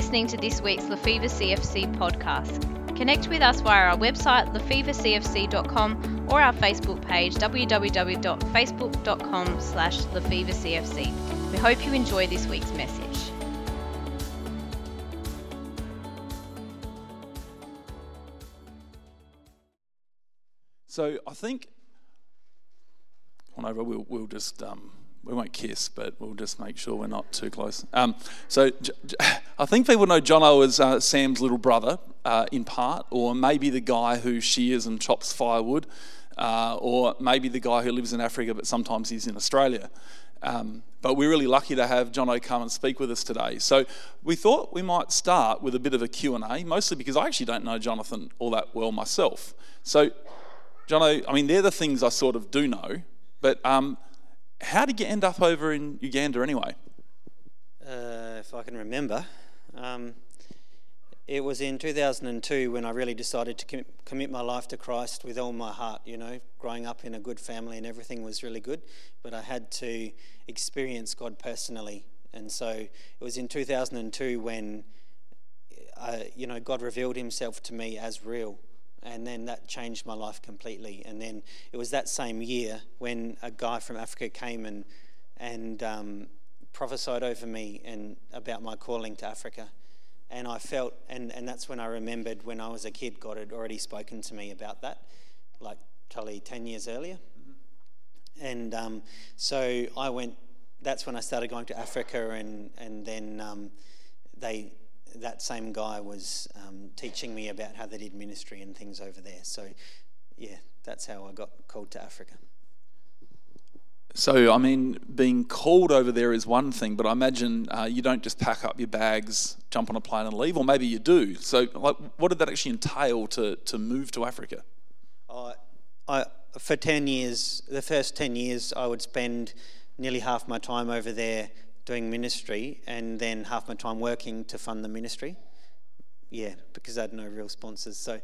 listening to this week's Lefevre CFC podcast. Connect with us via our website lefevrecfc.com or our Facebook page www.facebook.com/lefevrecfc. We hope you enjoy this week's message. So I think, we'll just, we won't kiss, but we'll just make sure we're not too close. I think people know Jono as Sam's little brother in part, or maybe the guy who shears and chops firewood, or maybe the guy who lives in Africa but sometimes he's in Australia. But we're really lucky to have Jono come and speak with us today. So we thought we might start with a bit of a Q&A, mostly because I actually don't know Jonathan all that well myself. So Jono, I mean, they're the things I sort of do know, but how did you end up over in Uganda anyway? If I can remember, it was in 2002 when I really decided to commit my life to Christ with all my heart. You know, growing up in a good family and everything was really good, but I had to experience God personally. And so it was in 2002 when, God revealed himself to me as real. And then that changed my life completely. And then it was that same year when a guy from Africa came and prophesied over me and about my calling to Africa. And I felt, and that's when I remembered when I was a kid, God had already spoken to me about that, like probably 10 years earlier. Mm-hmm. And so I went, that's when I started going to Africa, and then that same guy was teaching me about how they did ministry and things over there. So, yeah, that's how I got called to Africa. So, I mean, being called over there is one thing, but I imagine you don't just pack up your bags, jump on a plane and leave, or maybe you do. So, what did that actually entail to move to Africa? For 10 years, the first 10 years, I would spend nearly half my time over there doing ministry, and then half my time working to fund the ministry. Yeah, because I had no real sponsors. So,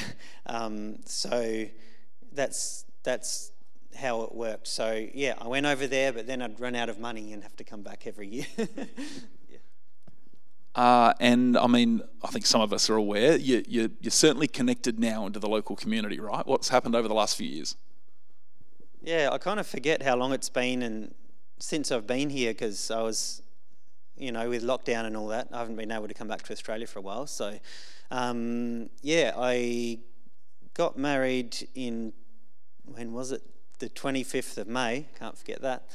so that's how it worked. So yeah, I went over there, but then I'd run out of money and have to come back every year. Yeah. And I mean, I think some of us are aware you're certainly connected now into the local community, right? What's happened over the last few years? Yeah, I kind of forget how long it's been and since I've been here, because I was, with lockdown and all that, I haven't been able to come back to Australia for a while. So, I got married when was it? The 25th of May, can't forget that,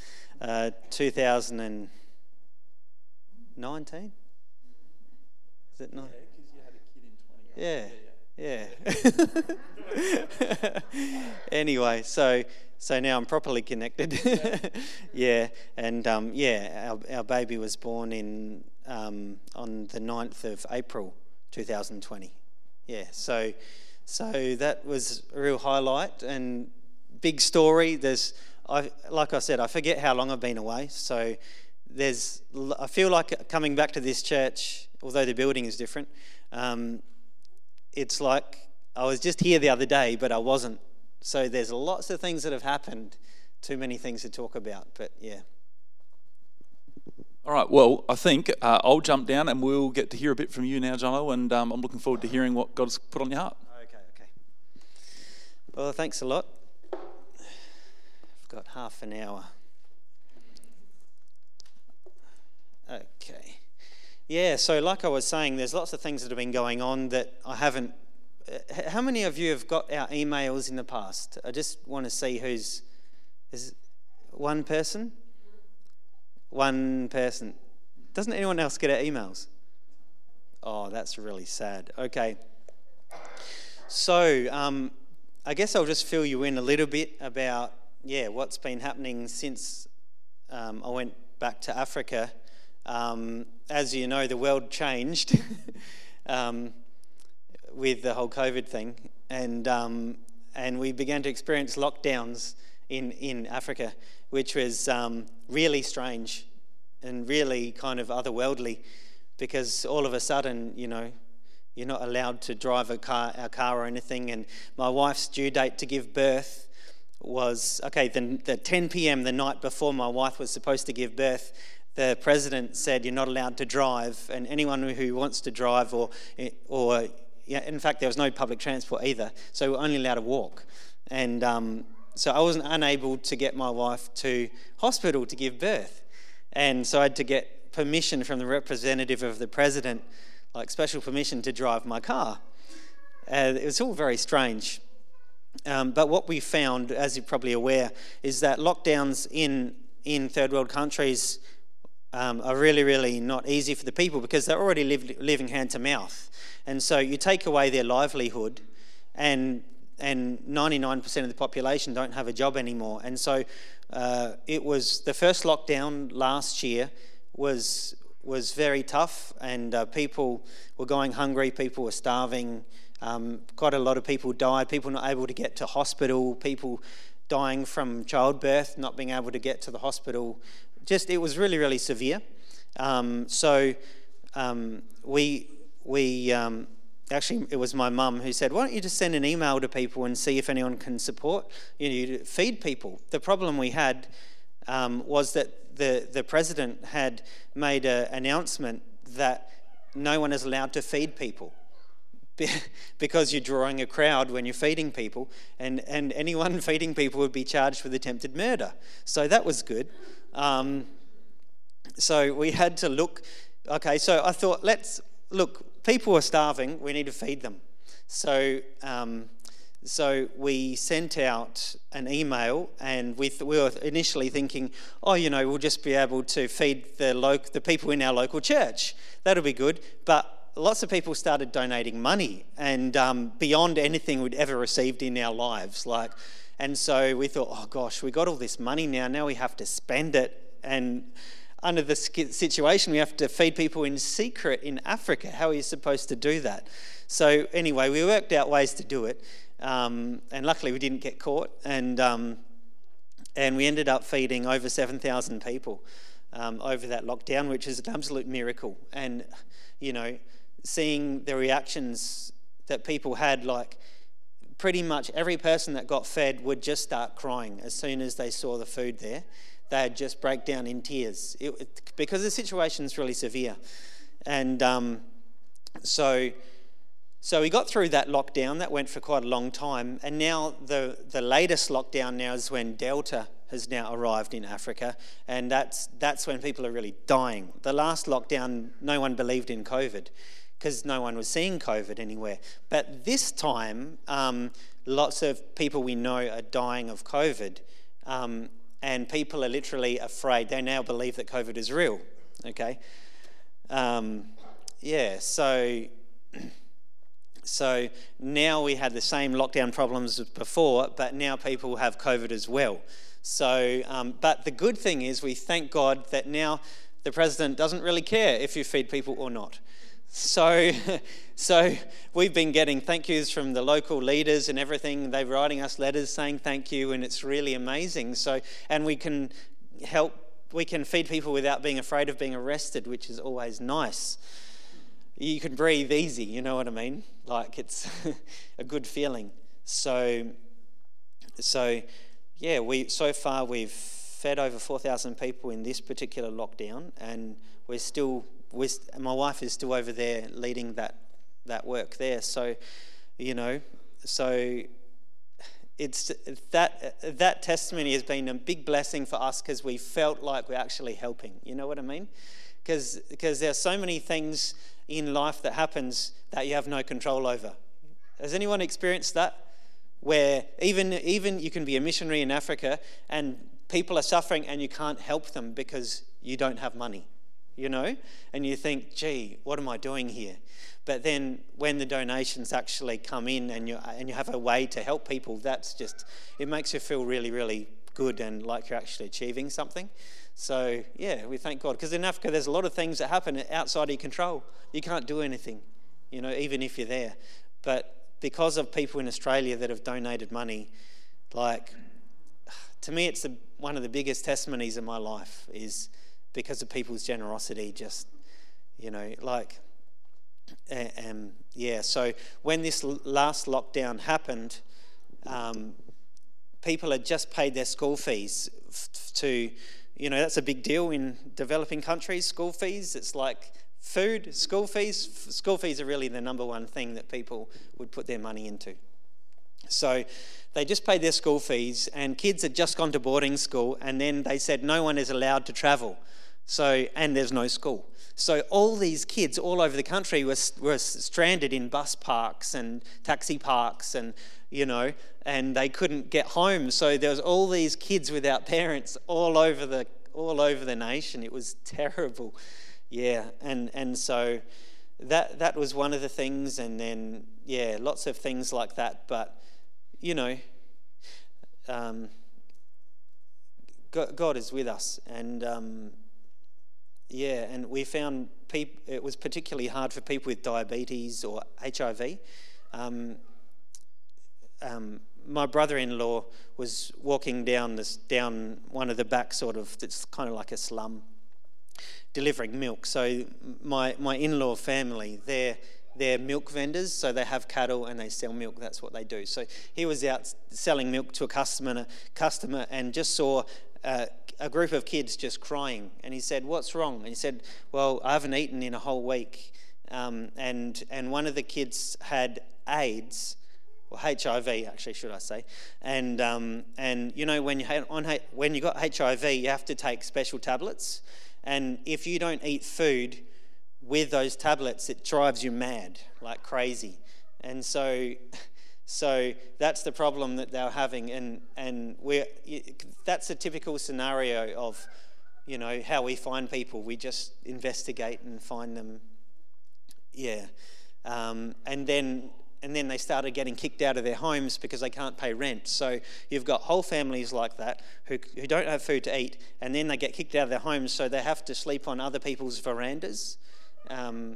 2019? Is it not? Yeah, because you had a kid in 20. Yeah. Anyway, so now I'm properly connected. Yeah, and our baby was born on the 9th of April 2020. Yeah, so that was a real highlight and big story. Like I said, I forget how long I've been away. So I feel like coming back to this church, although the building is different, it's like I was just here the other day, but I wasn't. So there's lots of things that have happened, too many things to talk about, but yeah. All right, well, I think I'll jump down and we'll get to hear a bit from you now, Jono, and I'm looking forward to hearing what God's put on your heart. Okay. Well, thanks a lot. I've got half an hour. Okay. Yeah, so like I was saying, there's lots of things that have been going on that I haven't. How many of you have got our emails in the past? I just want to see is one person? One person. Doesn't anyone else get our emails? Oh, that's really sad. Okay. So, I guess I'll just fill you in a little bit about, what's been happening since I went back to Africa. As you know, the world changed. With the whole COVID thing, and we began to experience lockdowns in Africa, which was really strange and really kind of otherworldly, because all of a sudden, you're not allowed to drive our car or anything. And my wife's due date to give birth was the 10 p.m. the night before my wife was supposed to give birth. the president said you're not allowed to drive, and anyone who wants to drive or in fact, there was no public transport either, so we were only allowed to walk. And so I wasn't unable to get my wife to hospital to give birth. And so I had to get permission from the representative of the president, like special permission to drive my car. It was all very strange. But what we found, as you're probably aware, is that lockdowns in third world countries are really, really not easy for the people because they're already living hand to mouth. And so you take away their livelihood and 99% of the population don't have a job anymore. And so it was the first lockdown last year was very tough, and people were going hungry, people were starving. Quite a lot of people died, people not able to get to hospital, people dying from childbirth, not being able to get to the hospital. Just, it was really, really severe. Actually, it was my mum who said, why don't you just send an email to people and see if anyone can support, to feed people. The problem we had was that the president had made an announcement that no one is allowed to feed people because you're drawing a crowd when you're feeding people, and anyone feeding people would be charged with attempted murder. So that was good. So we had to look. Okay, so I thought, people are starving, we need to feed them. So we sent out an email, and we were initially thinking, we'll just be able to feed the people in our local church. That'll be good. But lots of people started donating money, and beyond anything we'd ever received in our lives. And so we thought, oh gosh, we got all this money now we have to spend it. And under the situation, we have to feed people in secret in Africa. How are you supposed to do that? So anyway, we worked out ways to do it, and luckily we didn't get caught. And we ended up feeding over 7,000 people over that lockdown, which is an absolute miracle. And seeing the reactions that people had, pretty much every person that got fed would just start crying as soon as they saw the food there. They'd just break down in tears because the situation's really severe. And so we got through that lockdown. That went for quite a long time. And now the latest lockdown now is when Delta has now arrived in Africa. And that's when people are really dying. The last lockdown, no one believed in COVID because no one was seeing COVID anywhere. But this time, lots of people we know are dying of COVID. And people are literally afraid. They now believe that COVID is real, okay? So now we had the same lockdown problems as before, but now people have COVID as well. So, but the good thing is we thank God that now the president doesn't really care if you feed people or not. So we've been getting thank yous from the local leaders and everything. They're writing us letters saying thank you, and it's really amazing. And we can feed people without being afraid of being arrested, which is always nice. You can breathe easy, you know what I mean? It's a good feeling. So far we've fed over 4,000 people in this particular lockdown, and my wife is still over there leading that work there. So it's that testimony has been a big blessing for us because we felt like we're actually helping. You know what I mean? Because there's so many things in life that happens that you have no control over. Has anyone experienced that? Where even you can be a missionary in Africa and people are suffering and you can't help them because you don't have money. And you think, gee, what am I doing here? But then when the donations actually come in and you have a way to help people, it makes you feel really, really good and like you're actually achieving something. So, we thank God. Because in Africa, there's a lot of things that happen outside of your control. You can't do anything, even if you're there. But because of people in Australia that have donated money, to me, it's one of the biggest testimonies of my life is because of people's generosity, So when this last lockdown happened, people had just paid their school fees to that's a big deal in developing countries, school fees. It's like food, school fees. School fees are really the number one thing that people would put their money into. So they just paid their school fees, and kids had just gone to boarding school, and then they said no one is allowed to travel. And there's no school. So all these kids all over the country were stranded in bus parks and taxi parks, and and they couldn't get home. So there was all these kids without parents all over the nation. It was terrible. Yeah, and so that was one of the things, and then lots of things like that. But God is with us, and and we found it was particularly hard for people with diabetes or HIV. My brother-in-law was walking down one of the back it's kind of like a slum, delivering milk. So my in-law family, they're milk vendors, so they have cattle and they sell milk. That's what they do. So he was out selling milk to a customer and just saw a group of kids just crying. And he said, "What's wrong?" And he said, "Well, I haven't eaten in a whole week." And one of the kids had AIDS, or HIV actually, should I say. And when you got HIV, you have to take special tablets. And if you don't eat food with those tablets, it drives you mad like crazy. And so that's the problem that they're having, and that's a typical scenario of how we find people. We just investigate and find them. And then they started getting kicked out of their homes because they can't pay rent. So you've got whole families like that who don't have food to eat, and then they get kicked out of their homes, so they have to sleep on other people's verandas. And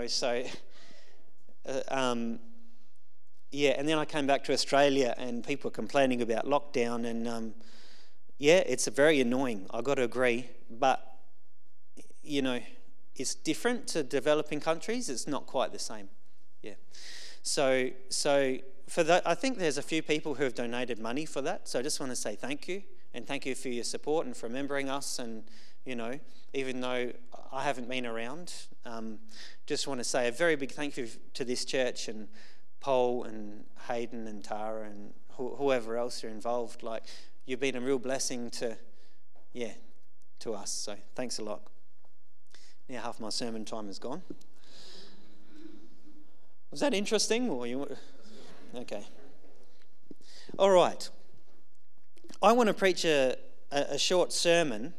then I came back to Australia, and people were complaining about lockdown, and it's very annoying, I've got to agree, but it's different to developing countries. It's not quite the same. So for that, I think there's a few people who have donated money for that, so I just want to say thank you, and thank you for your support and for remembering us. And even though I haven't been around, just want to say a very big thank you to this church, and Paul and Hayden and Tara and whoever else are involved. Like, you've been a real blessing to us. So thanks a lot. Now half my sermon time is gone. Was that interesting? Okay. All right. I want to preach a short sermon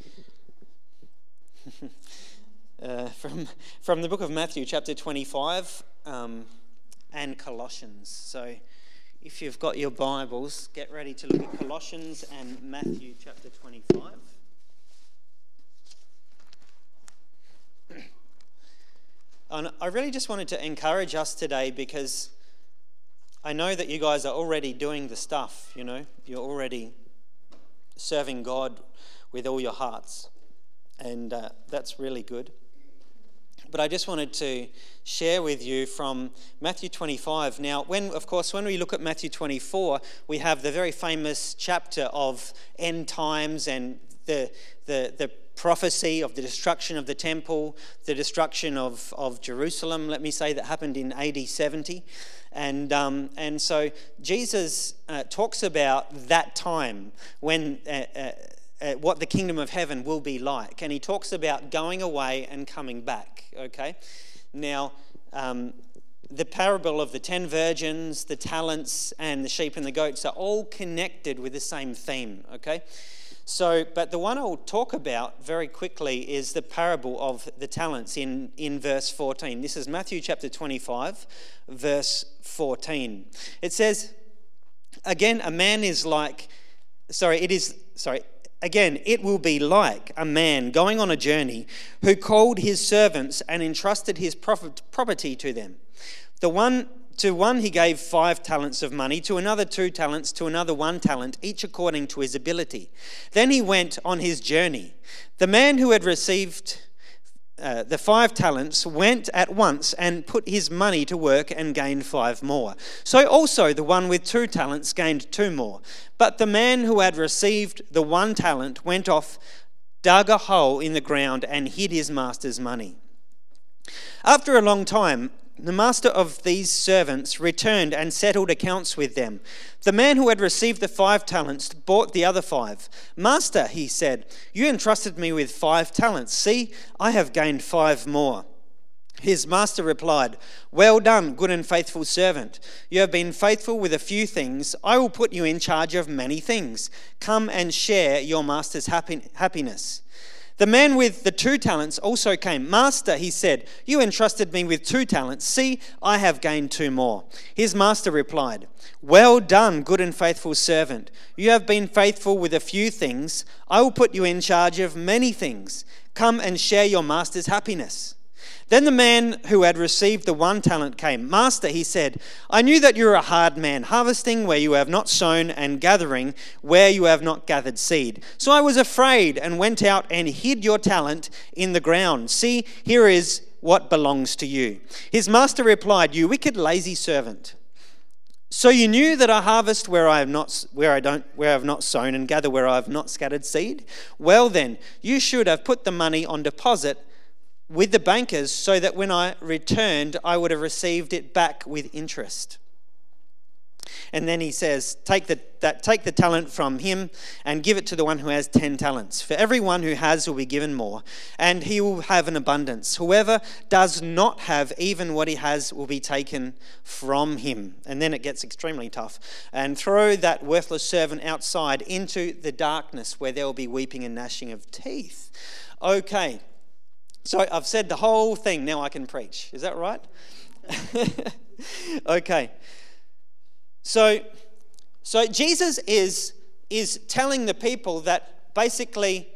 from the book of Matthew, chapter 25, and Colossians. So if you've got your Bibles, get ready to look at Colossians and Matthew, chapter 25. And I really just wanted to encourage us today, because I know that you guys are already doing the stuff, You're already serving God with all your hearts. And that's really good. But I just wanted to share with you from Matthew 25. Now, when we look at Matthew 24, we have the very famous chapter of end times and the prophecy of the destruction of the temple, the destruction of Jerusalem, let me say, that happened in AD 70. And so Jesus talks about that time when what the kingdom of heaven will be like. And he talks about going away and coming back, okay? Now, the parable of the 10 virgins, the talents, and the sheep and the goats are all connected with the same theme, okay? So, but the one I'll talk about very quickly is the parable of the talents in verse 14. This is Matthew chapter 25, verse 14. It says, Again, it will be like a man going on a journey who called his servants and entrusted his property to them. To one he gave 5 talents of money, to another 2 talents, to another 1 talent, each according to his ability. Then he went on his journey. The man who had received the 5 talents went at once and put his money to work and gained 5 more. So also the one with 2 talents gained 2 more. But the man who had received the 1 talent went off dug a hole in the ground and hid his master's money. After a long time, the master of these servants returned and settled accounts with them. The man who had received the 5 talents bought the other 5. "Master," he said, "you entrusted me with 5 talents. See, I have gained 5 more." His master replied, "Well done, good and faithful servant. You have been faithful with a few things. I will put you in charge of many things. Come and share your master's happiness." The man with the 2 talents also came. "Master," he said, "you entrusted me with 2 talents. See, I have gained 2 more. His master replied, "Well done, good and faithful servant. You have been faithful with a few things. I will put you in charge of many things. Come and share your master's happiness." Then the man who had received the 1 talent came. "Master," he said, "I knew that you are a hard man, harvesting where you have not sown and gathering where you have not gathered seed. So I was afraid and went out and hid your talent in the ground. See, here is what belongs to you." His master replied, "You wicked, lazy servant. So you knew that I harvest where I have not sown and gather where I have not scattered seed? Well then, you should have put the money on deposit with the bankers, so that when I returned, I would have received it back with interest." And then he says, take the talent from him and give it to the one who has 10 talents. For everyone who has will be given more, and he will have an abundance. Whoever does not have, even what he has will be taken from him. And then it gets extremely tough. "And throw that worthless servant outside into the darkness, where there will be weeping and gnashing of teeth." Okay. So I've said the whole thing, now I can preach. Is that right? Okay. So Jesus is telling the people that basically,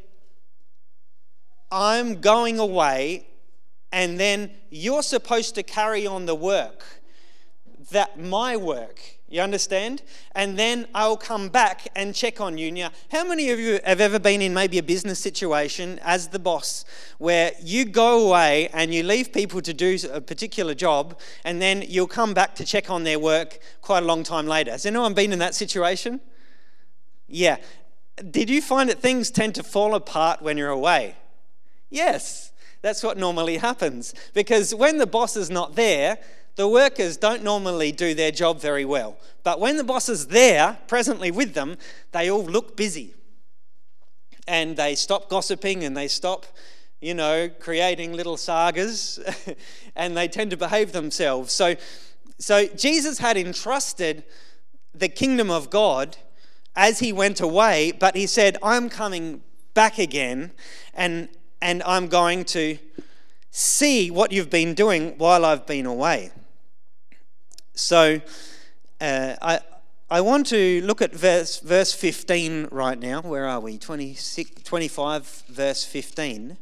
I'm going away and then you're supposed to carry on the work, my work. You understand? And then I'll come back and check on you. Now, how many of you have ever been in maybe a business situation as the boss where you go away and you leave people to do a particular job and then you'll come back to check on their work quite a long time later? Has anyone been in that situation? Yeah. Did you find that things tend to fall apart when you're away? Yes. That's what normally happens. Because when the boss is not there, the workers don't normally do their job very well. But when the boss is there, presently with them, they all look busy. And they stop gossiping and they stop, creating little sagas and they tend to behave themselves. So Jesus had entrusted the kingdom of God as he went away, but he said, "I'm coming back again and I'm going to see what you've been doing while I've been away." So I want to look at verse 15 right now. Where are we? 25, verse 15.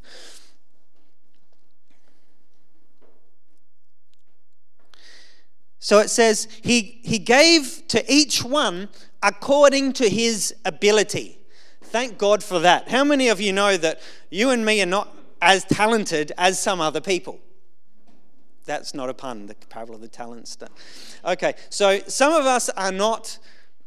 So it says, he gave to each one according to his ability. Thank God for that. How many of you know that you and me are not as talented as some other people? That's not a pun, the parable of the talents. Okay, so some of us are not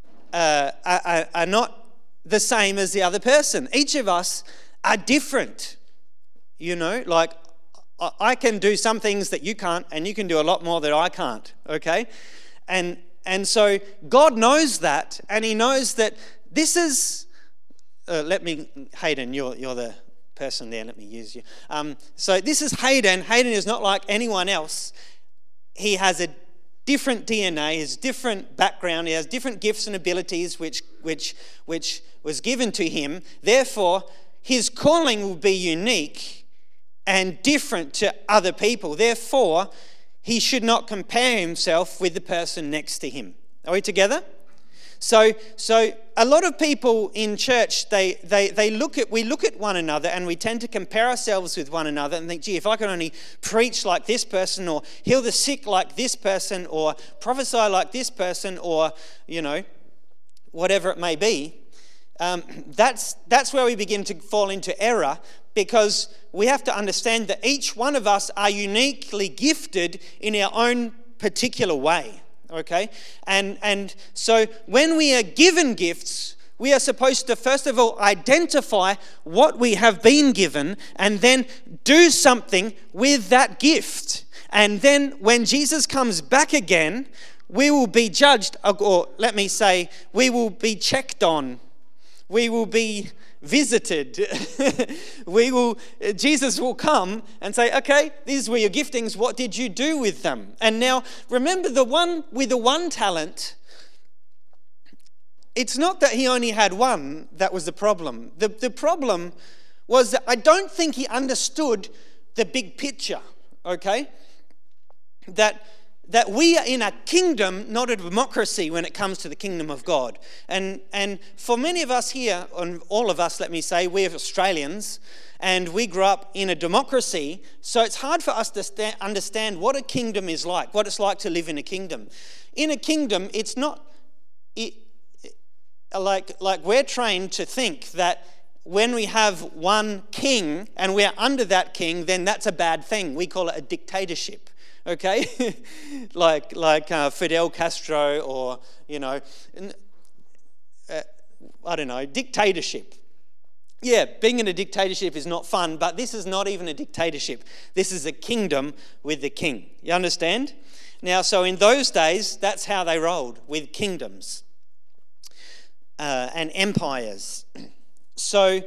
the same as the other person. Each of us are different. Like I can do some things that you can't, and you can do a lot more that I can't. Okay, and so God knows that, and He knows that this is. Hayden, you're the person there, let me use you. So this is Hayden. Hayden is not like anyone else. He has a different DNA, his different background, he has different gifts and abilities which was given to him. Therefore, his calling will be unique and different to other people. Therefore, he should not compare himself with the person next to him. Are we together? So a lot of people in church, we look at one another and we tend to compare ourselves with one another and think, gee, if I could only preach like this person or heal the sick like this person or prophesy like this person or, whatever it may be, that's where we begin to fall into error, because we have to understand that each one of us are uniquely gifted in our own particular way. Okay, and so when we are given gifts, we are supposed to first of all identify what we have been given and then do something with that gift. And then when Jesus comes back again, we will be judged, or let me say, we will be checked on. We will be visited. Jesus will come and say, okay, these were your giftings. What did you do with them? And now remember, the one with the 1 talent, it's not that he only had 1 that was the problem. The problem was that I don't think he understood the big picture, okay? That we are in a kingdom, not a democracy, when it comes to the kingdom of God. And for many of us here, and all of us, let me say, we're Australians, and we grew up in a democracy, so it's hard for us to understand what a kingdom is like, what it's like to live in a kingdom. In a kingdom, it's not like we're trained to think that when we have one king and we're under that king, then that's a bad thing. We call it a dictatorship. Okay, like Fidel Castro, or I don't know, dictatorship. Yeah, being in a dictatorship is not fun, but this is not even a dictatorship. This is a kingdom with the king. You understand? Now, so in those days, that's how they rolled, with kingdoms and empires. So.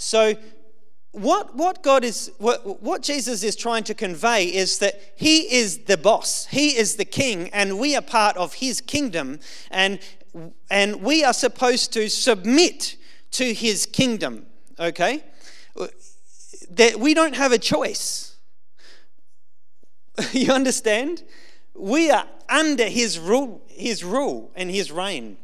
What Jesus is trying to convey is that he is the boss, he is the king, and we are part of his kingdom, and we are supposed to submit to his kingdom, okay? That we don't have a choice. You understand? We are under his rule and his reign.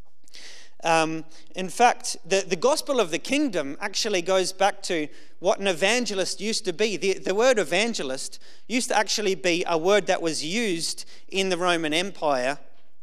In fact, the gospel of the kingdom actually goes back to what an evangelist used to be. The word evangelist used to actually be a word that was used in the Roman Empire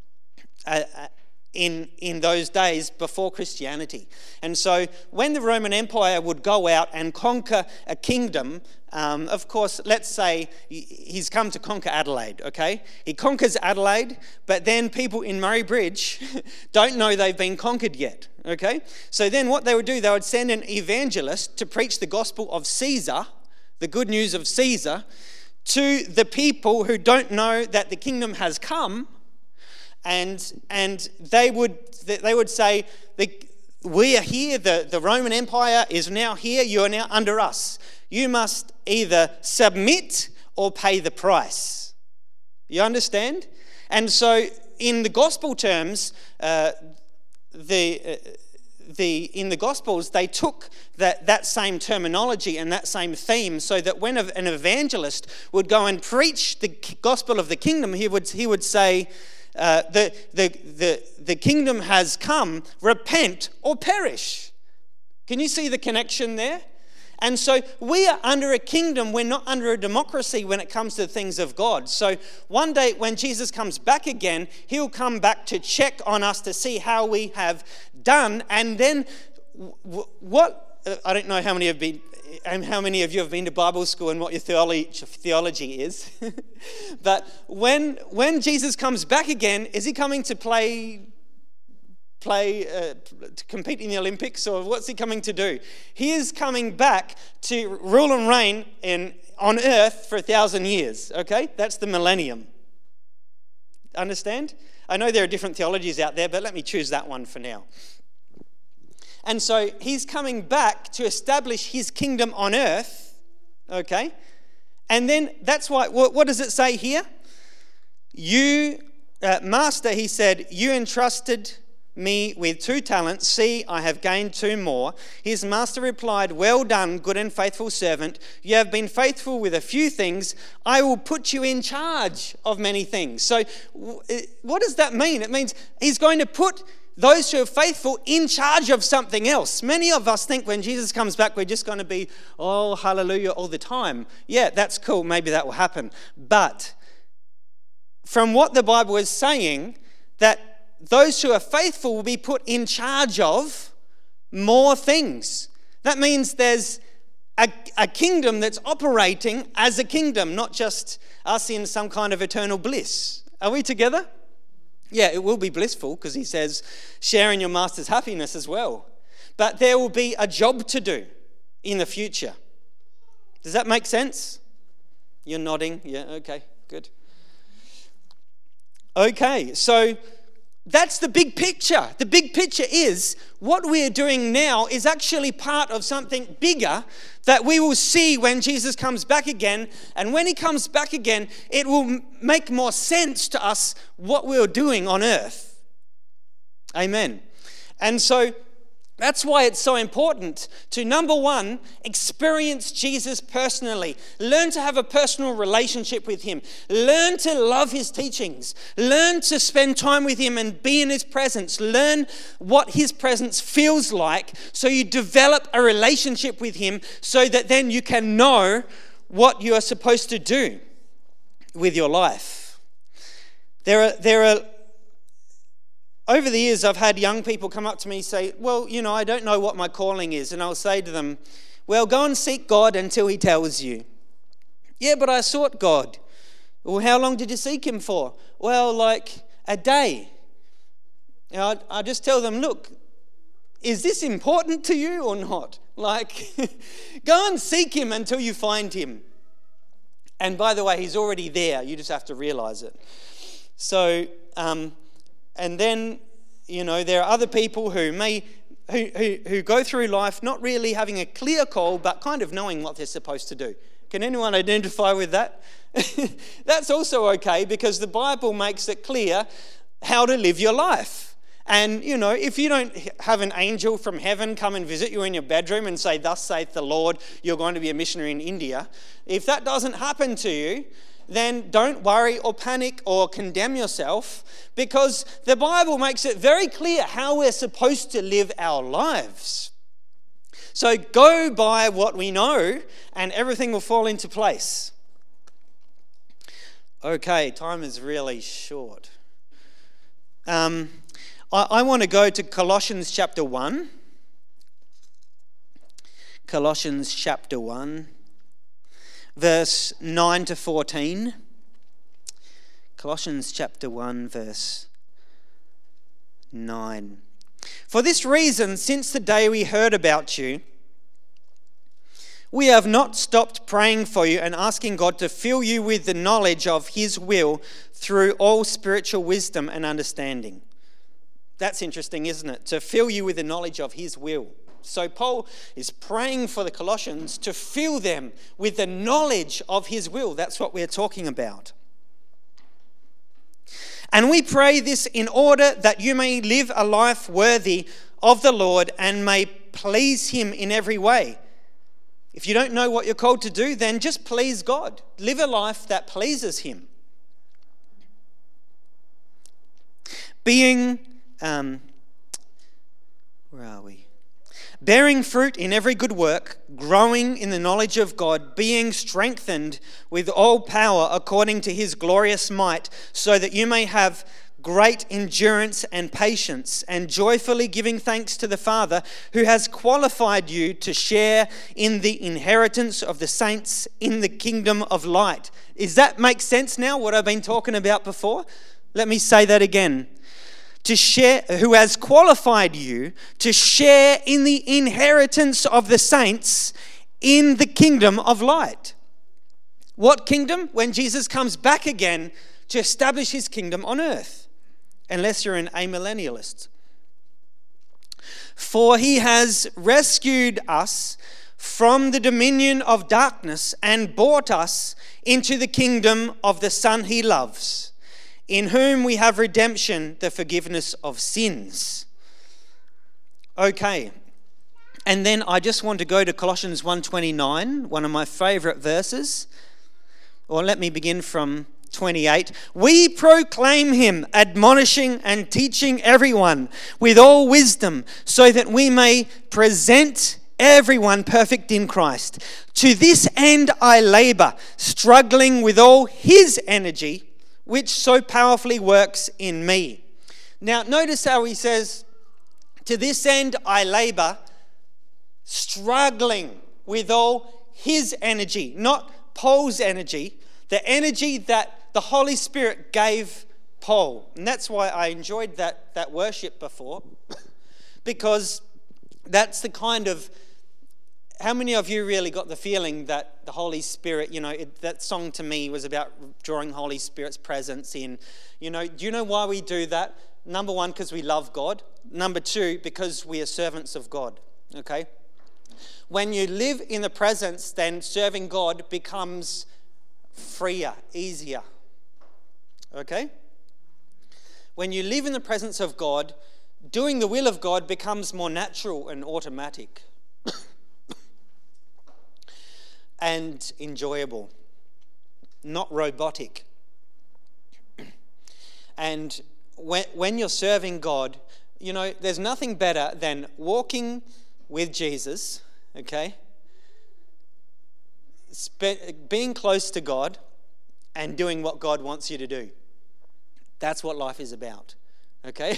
in those days before Christianity. And so when the Roman Empire would go out and conquer a kingdom, of course, let's say he's come to conquer Adelaide, okay? He conquers Adelaide, but then people in Murray Bridge don't know they've been conquered yet, okay? So then what they would do, they would send an evangelist to preach the gospel of Caesar, the good news of Caesar, to the people who don't know that the kingdom has come, and they would say, we are here, the Roman Empire is now here, you are now under us. You must either submit or pay the price. You understand? And so in the gospel terms, in the Gospels, they took that same terminology and that same theme, so that when an evangelist would go and preach the gospel of the kingdom, he would say, the kingdom has come, repent or perish. Can you see the connection there? And so we are under a kingdom, we're not under a democracy when it comes to the things of God. So one day when Jesus comes back again, he'll come back to check on us to see how we have done. And then I don't know how many of you have been to Bible school and what your theology is. But when Jesus comes back again, is he coming to to compete in the Olympics, or what's he coming to do? He is coming back to rule and reign on earth for 1,000 years, okay? That's the millennium. Understand? I know there are different theologies out there, but let me choose that one for now. And so he's coming back to establish his kingdom on earth, okay? And then that's why, what does it say here? You, Master, he said, you entrusted me with 2 talents. See, I have gained 2 more. His master replied, well done, good and faithful servant. You have been faithful with a few things. I will put you in charge of many things. So what does that mean? It means he's going to put those who are faithful in charge of something else. Many of us think when Jesus comes back, we're just going to be, oh, hallelujah, all the time. Yeah, that's cool. Maybe that will happen. But from what the Bible is saying, that those who are faithful will be put in charge of more things. That means there's a kingdom that's operating as a kingdom, not just us in some kind of eternal bliss. Are we together? Yeah, it will be blissful because he says sharing your master's happiness as well. But there will be a job to do in the future. Does that make sense? You're nodding. Yeah, okay, good. Okay, so that's the big picture. The big picture is what we're doing now is actually part of something bigger that we will see when Jesus comes back again. And when he comes back again, it will make more sense to us what we're doing on earth. Amen. And so that's why it's so important to, number one, experience Jesus personally. Learn to have a personal relationship with him. Learn to love his teachings. Learn to spend time with him and be in his presence. Learn what his presence feels like so you develop a relationship with him so that then you can know what you are supposed to do with your life. There are over the years, I've had young people come up to me and say, well, I don't know what my calling is. And I'll say to them, well, go and seek God until he tells you. Yeah, but I sought God. Well, how long did you seek him for? Well, like a day. I just tell them, look, is this important to you or not? Like, go and seek him until you find him. And by the way, he's already there. You just have to realize it. So, and then, there are other people who go through life not really having a clear call, but kind of knowing what they're supposed to do. Can anyone identify with that? That's also okay because the Bible makes it clear how to live your life. And, if you don't have an angel from heaven come and visit you in your bedroom and say, thus saith the Lord, you're going to be a missionary in India. If that doesn't happen to you, then don't worry or panic or condemn yourself because the Bible makes it very clear how we're supposed to live our lives. So go by what we know and everything will fall into place. Okay, time is really short. I want to go to Colossians chapter 1. Colossians chapter 1. Verse 9 to 14. Colossians chapter 1, verse 9. For this reason, since the day we heard about you, we have not stopped praying for you and asking God to fill you with the knowledge of his will through all spiritual wisdom and understanding. That's interesting, isn't it? To fill you with the knowledge of his will. So Paul is praying for the Colossians to fill them with the knowledge of his will. That's what we're talking about. And we pray this in order that you may live a life worthy of the Lord and may please him in every way. If you don't know what you're called to do, then just please God. Live a life that pleases him. Being, where are we? Bearing fruit in every good work, growing in the knowledge of God, being strengthened with all power according to his glorious might, so that you may have great endurance and patience, and joyfully giving thanks to the Father who has qualified you to share in the inheritance of the saints in the kingdom of light. Does that make sense now, what I've been talking about before? Let me say that again. To share, who has qualified you to share in the inheritance of the saints in the kingdom of light. What kingdom? When Jesus comes back again to establish his kingdom on earth, unless you're an amillennialist. For he has rescued us from the dominion of darkness and brought us into the kingdom of the Son he loves, in whom we have redemption, the forgiveness of sins. Okay, and then I just want to go to Colossians 1:29, one of my favourite verses. Or let me begin from 28. We proclaim him, admonishing and teaching everyone with all wisdom, so that we may present everyone perfect in Christ. To this end I labour, struggling with all his energy, which so powerfully works in me. Now, notice how he says, to this end I labour, struggling with all his energy, not Paul's energy, the energy that the Holy Spirit gave Paul. And that's why I enjoyed that worship before, because that's the kind of, how many of you really got the feeling that the Holy Spirit, that song to me was about drawing Holy Spirit's presence in, do you know why we do that? Number one, because we love God. Number two, because we are servants of God, okay? When you live in the presence, then serving God becomes freer, easier, okay? When you live in the presence of God, doing the will of God becomes more natural and automatic and enjoyable, not robotic. And when you're serving God, there's nothing better than walking with Jesus, okay? Being close to God and doing what God wants you to do. That's what life is about, okay?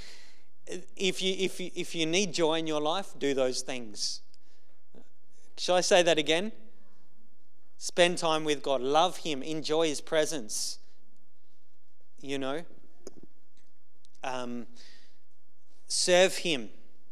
If you need joy in your life, do those things. Shall I say that again? Spend time with God. Love Him. Enjoy His presence. Serve Him.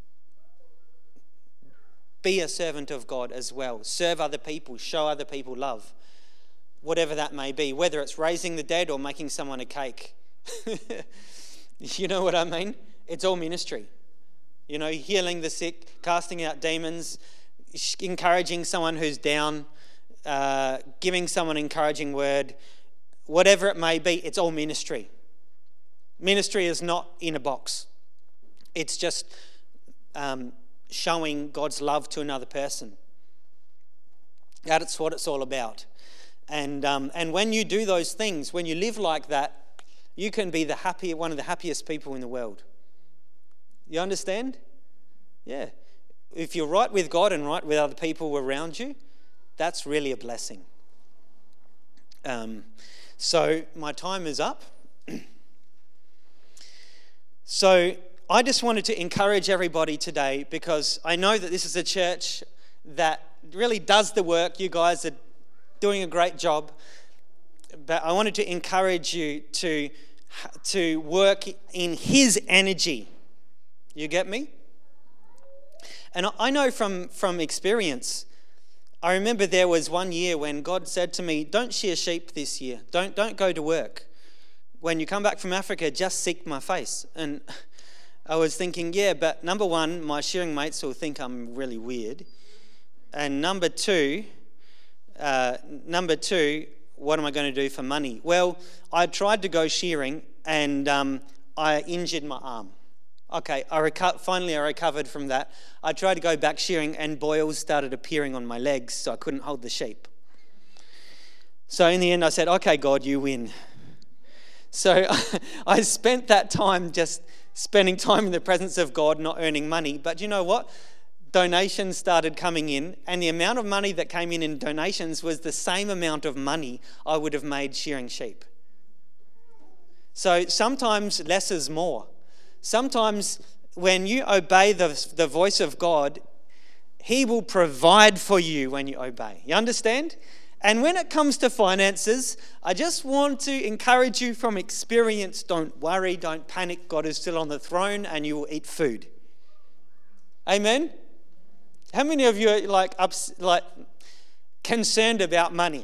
Be a servant of God as well. Serve other people. Show other people love. Whatever that may be. Whether it's raising the dead or making someone a cake. You know what I mean? It's all ministry. Healing the sick, casting out demons, encouraging someone who's down, giving someone an encouraging word, whatever it may be, it's all ministry. Ministry is not in a box. It's just showing God's love to another person. That's what it's all about. And when you do those things, when you live like that, you can be one of the happiest people in the world. You understand? Yeah. If you're right with God and right with other people around you, that's really a blessing. So my time is up. So I just wanted to encourage everybody today, because I know that this is a church that really does the work. You guys are doing a great job. But I wanted to encourage you to work in His energy. You get me? And I know from experience, I remember there was one year when God said to me, don't shear sheep this year. Don't go to work. When you come back from Africa, just seek my face. And I was thinking, yeah, but number one, my shearing mates will think I'm really weird. And number two, what am I going to do for money? Well, I tried to go shearing and I injured my arm. Okay, finally I recovered from that. I tried to go back shearing and boils started appearing on my legs, so I couldn't hold the sheep. So in the end I said, okay, God, you win. So I spent that time just spending time in the presence of God, not earning money. But you know what? Donations started coming in, and the amount of money that came in donations was the same amount of money I would have made shearing sheep. So sometimes less is more. Sometimes when you obey the voice of God, He will provide for you when you obey. You understand? And when it comes to finances, I just want to encourage you from experience, don't worry, don't panic. God is still on the throne and you will eat food. Amen? How many of you are concerned about money?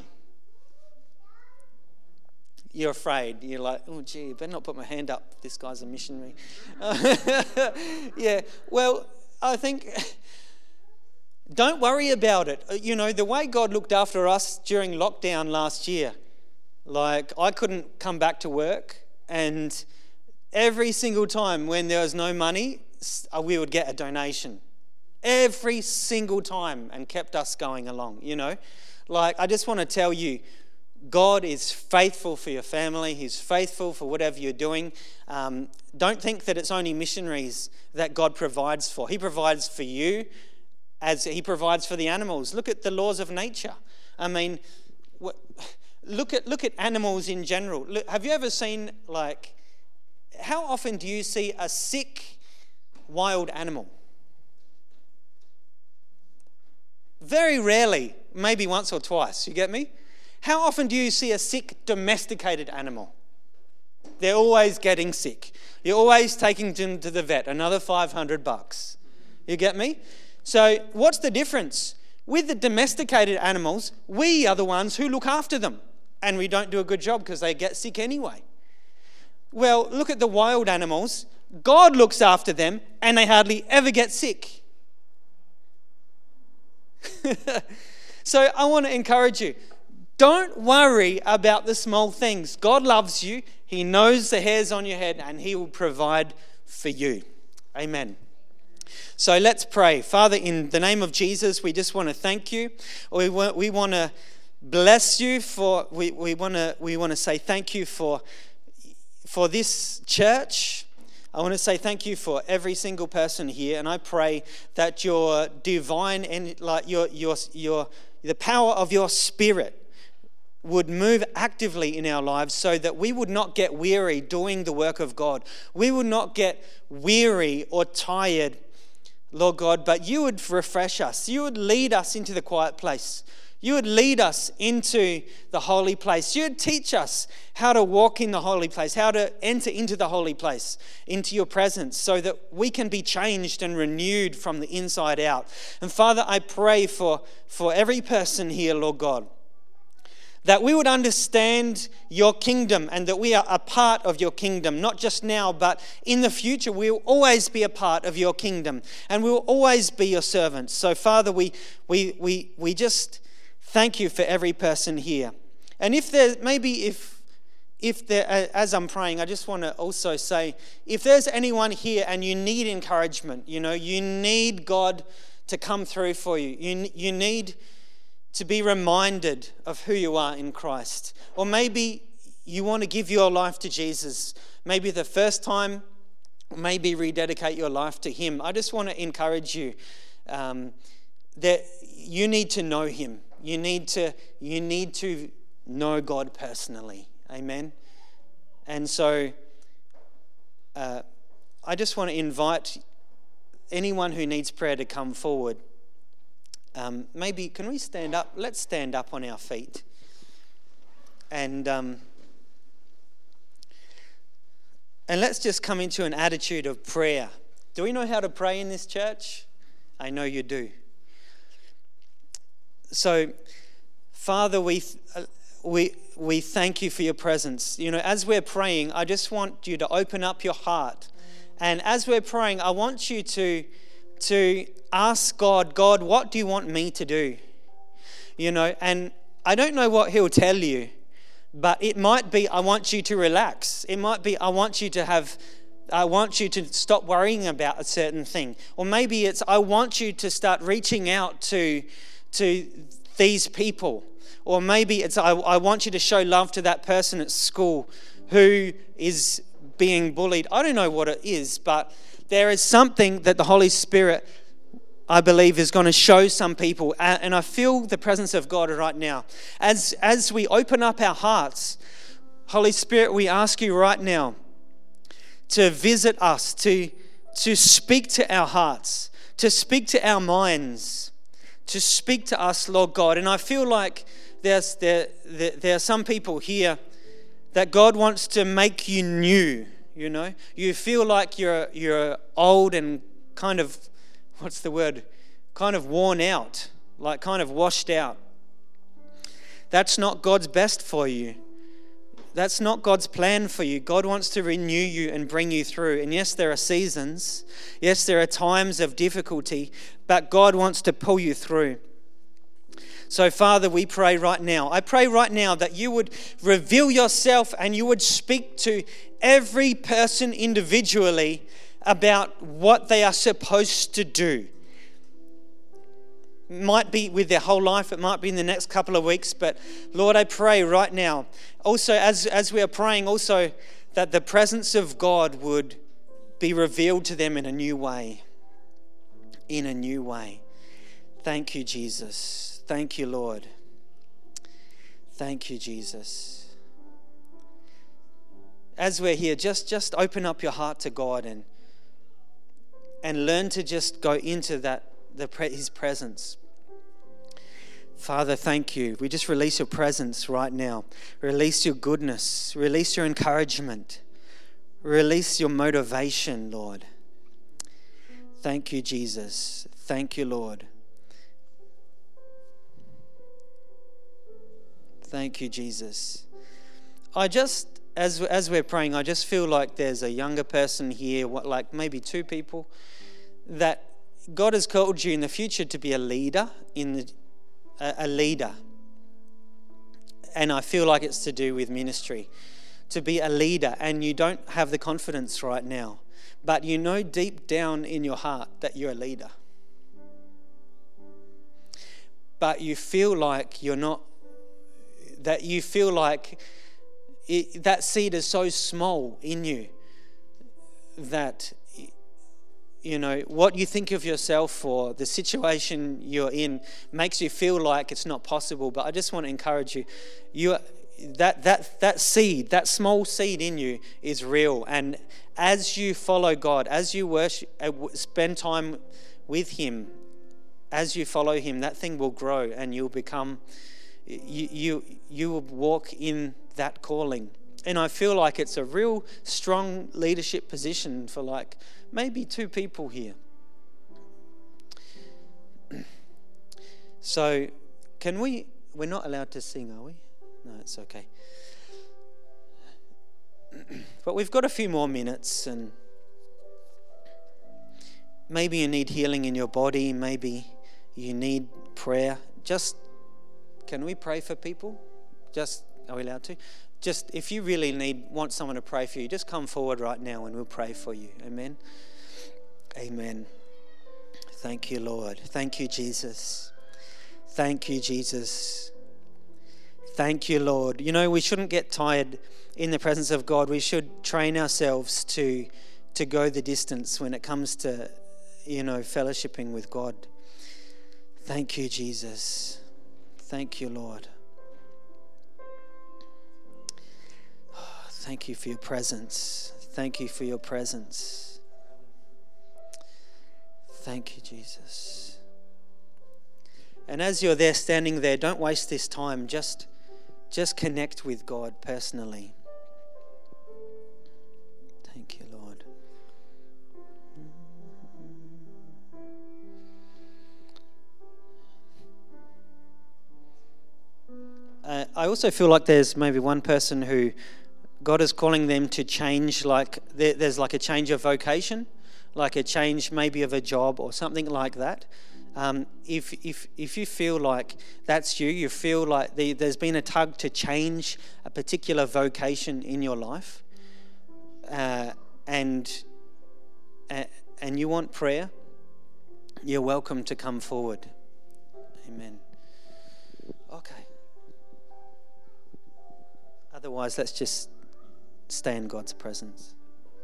You're afraid. You're like, oh, gee, I better not put my hand up. This guy's a missionary. Yeah, well, I think don't worry about it. The way God looked after us during lockdown last year, I couldn't come back to work, and every single time when there was no money, we would get a donation. Every single time, and kept us going along, I just want to tell you, God is faithful for your family. He's faithful for whatever you're doing. Don't think that it's only missionaries that God provides for. He provides for you as He provides for the animals. Look at the laws of nature. I mean, look at animals in general. Have you ever seen, how often do you see a sick wild animal? Very rarely, maybe once or twice. You get me? How often do you see a sick domesticated animal? They're always getting sick. You're always taking them to the vet, another $500. You get me? So what's the difference? With the domesticated animals, we are the ones who look after them, and we don't do a good job because they get sick anyway. Well, look at the wild animals. God looks after them, and they hardly ever get sick. So I want to encourage you. Don't worry about the small things. God loves you. He knows the hairs on your head, and He will provide for you. Amen. So let's pray. Father, in the name of Jesus, we just want to thank you. We want to bless you for. We want to say thank you for this church. I want to say thank you for every single person here, and I pray that your divine and the power of your Spirit would move actively in our lives so that we would not get weary doing the work of God. We would not get weary or tired, Lord God, but you would refresh us. You would lead us into the quiet place. You would lead us into the holy place. You would teach us how to walk in the holy place, how to enter into the holy place, into your presence, so that we can be changed and renewed from the inside out. And Father, I pray for every person here, Lord God, that we would understand your kingdom and that we are a part of your kingdom, not just now, but in the future. We will always be a part of your kingdom, and we will always be your servants. So, Father, we just thank you for every person here. And if there, as I'm praying, I just want to also say, if there's anyone here and you need encouragement, you need God to come through for you. You need to be reminded of who you are in Christ. Or maybe you want to give your life to Jesus, maybe the first time, or maybe rededicate your life to Him. I just want to encourage you that you need to know Him. You need to know God personally. Amen. And so I just want to invite anyone who needs prayer to come forward. Maybe, can we stand up? Let's stand up on our feet. And let's just come into an attitude of prayer. Do we know how to pray in this church? I know you do. So, Father, we thank you for your presence. As we're praying, I just want you to open up your heart. And as we're praying, I want you to ask God, what do you want me to do? And I don't know what He'll tell you, but it might be, I want you to relax. It might be, I want you to stop worrying about a certain thing. Or maybe it's, I want you to start reaching out to these people. Or maybe it's, I want you to show love to that person at school who is being bullied. I don't know what it is, but there is something that the Holy Spirit, I believe, is going to show some people. And I feel the presence of God right now. As we open up our hearts, Holy Spirit, we ask you right now to visit us, to speak to our hearts, to speak to our minds, to speak to us, Lord God. And I feel like there are some people here that God wants to make you new. You feel like you're old and kind of, what's the word? Kind of worn out, like kind of washed out. That's not God's best for you. That's not God's plan for you. God wants to renew you and bring you through. And yes, there are seasons. Yes, there are times of difficulty, but God wants to pull you through. So, Father, we pray right now. I pray right now that you would reveal yourself and you would speak to every person individually about what they are supposed to do. It might be with their whole life. It might be in the next couple of weeks. But, Lord, I pray right now, also as we are praying, also that the presence of God would be revealed to them in a new way. In a new way. Thank you, Jesus. Thank you, Lord. Thank you, Jesus. As we're here, just open up your heart to God and learn to just go into His presence. Father, thank you. We just release your presence right now. Release your goodness. Release your encouragement. Release your motivation, Lord. Thank you, Jesus. Thank you, Lord. Thank you, Jesus. As we're praying, I just feel like there's a younger person here, like maybe two people, that God has called you in the future to be a leader, a leader. And I feel like it's to do with ministry. To be a leader, and you don't have the confidence right now, but you know deep down in your heart that you're a leader. But you feel like you're not, that you feel like that seed is so small in you that, you know, what you think of yourself or the situation you're in makes you feel like it's not possible. But I just want to encourage you, that seed, that small seed in you is real. And as you follow God, as you worship, spend time with Him, as you follow Him, that thing will grow and you'll become, you will walk in that calling. And I feel like it's a real strong leadership position for like maybe two people here. So we're not allowed to sing, are we? No, it's okay. But we've got a few more minutes, and maybe you need healing in your body, maybe you need prayer. Can we pray for people? Are we allowed to? Just if you really want someone to pray for you, just come forward right now and we'll pray for you. Amen. Amen. Thank you, Lord. Thank you, Jesus. Thank you, Jesus. Thank you, Lord. You know, we shouldn't get tired in the presence of God. We should train ourselves to go the distance when it comes to, fellowshipping with God. Thank you, Jesus. Thank you, Lord. Thank you for your presence. Thank you for your presence. Thank you, Jesus. And as you're there, standing there, don't waste this time. Just connect with God personally. Thank you, Lord. I also feel like there's maybe one person who God is calling them to change, like there's like a change of vocation, like a change maybe of a job or something like that. If you feel like that's you feel like there's been a tug to change a particular vocation in your life, and you want prayer, you're welcome to come forward. Amen. Okay. Otherwise, let's just stay in God's presence.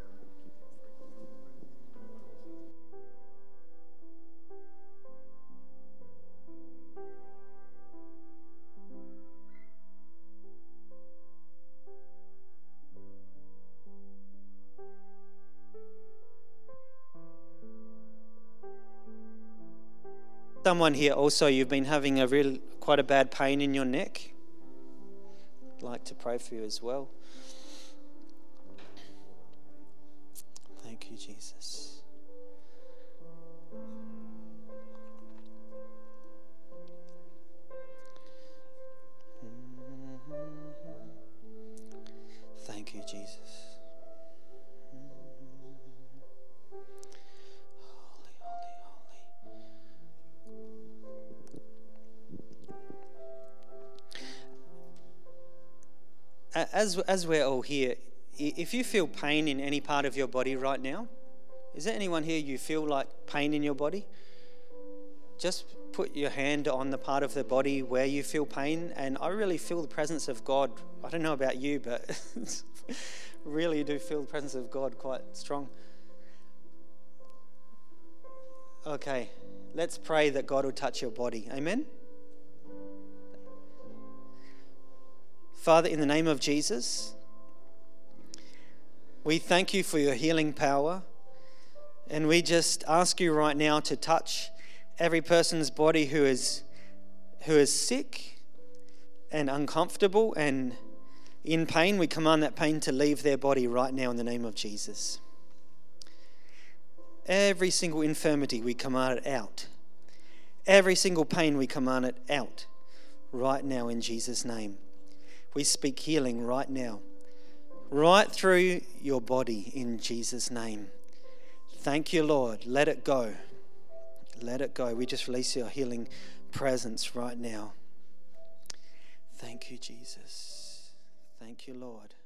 Someone here also, you've been having quite a bad pain in your neck. I'd like to pray for you as well. Thank you, Jesus. Thank you, Jesus. As we're all here, if you feel pain in any part of your body right now, is there anyone here you feel like pain in your body? Just put your hand on the part of the body where you feel pain, and I really feel the presence of God. I don't know about you, but really do feel the presence of God quite strong. Okay, let's pray that God will touch your body. Amen? Father, in the name of Jesus, we thank you for your healing power, and we just ask you right now to touch every person's body who is who is sick and uncomfortable and in pain, we command that pain to leave their body right now in the name of Jesus. Every single infirmity, we command it out. Every single pain, we command it out right now in Jesus' name. We speak healing right now, right through your body in Jesus' name. Thank you, Lord. Let it go. Let it go. We just release your healing presence right now. Thank you, Jesus. Thank you, Lord.